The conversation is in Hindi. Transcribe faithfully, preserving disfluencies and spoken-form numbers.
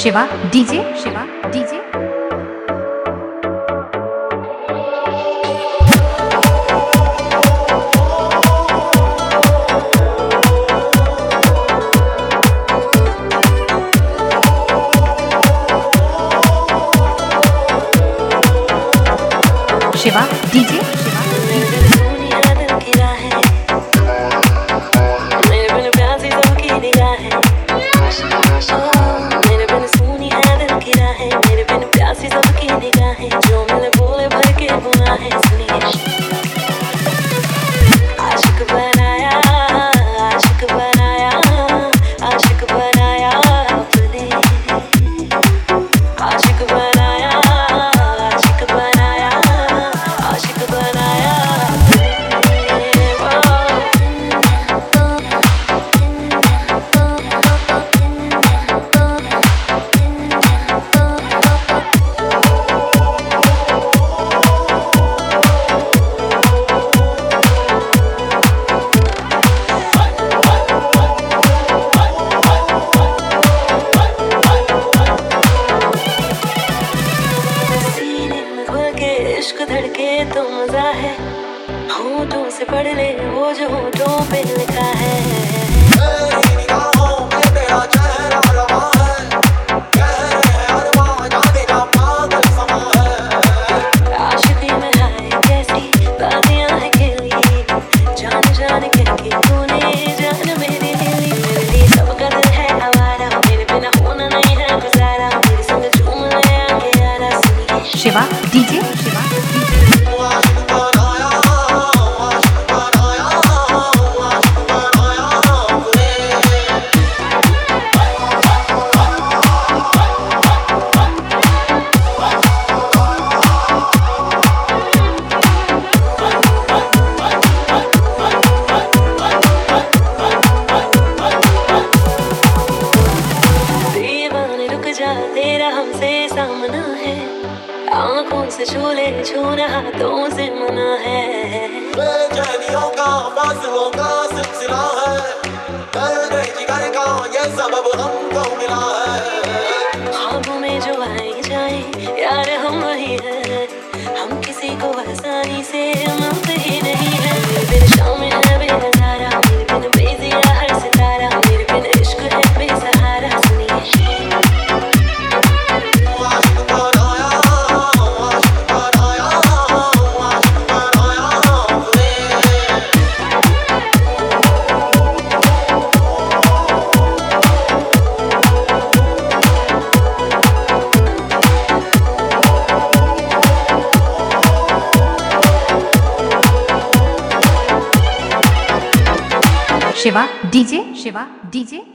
Shiva DJ Shiva DJ Shiva DJ Shiva इश्क धड़के तो मजा है, होठों से पढ़ ले वो जो होठों पे लिखा है। तेरी निगाहों में तेरा चेहरा रवा है, कह रहे अरमां जाने का पागल समा है। आशिकी में हाय कैसी बातियां हैं खेली, जान जान कह के तूने जान मेरी दिली। मेरे लिए सब का दिल है आवारा, मेरे बिना होना नहीं है गुजारा। मेरे संग झूम ले आके यारा सुनिए शिवा डीजे शिवा तेरा हमसे सामना है, आंखों से छू ले छूना हाथों से मना है। बेचैनियों का फासलों का सिलसिला है, दर्द जिगर का ये सबब हमको मिला है। ख्वाबों में जो आए जाए यार हम वही हैं, हम किसी को आसानी से मिलते ही नहीं है। मेरे बिन शाम है बेनजारा, मेरे बिन बेजिया हर सितारा, मेरे बिन इश्क है बेसहारा। सुनिए शिवा डीजे शिवा डीजे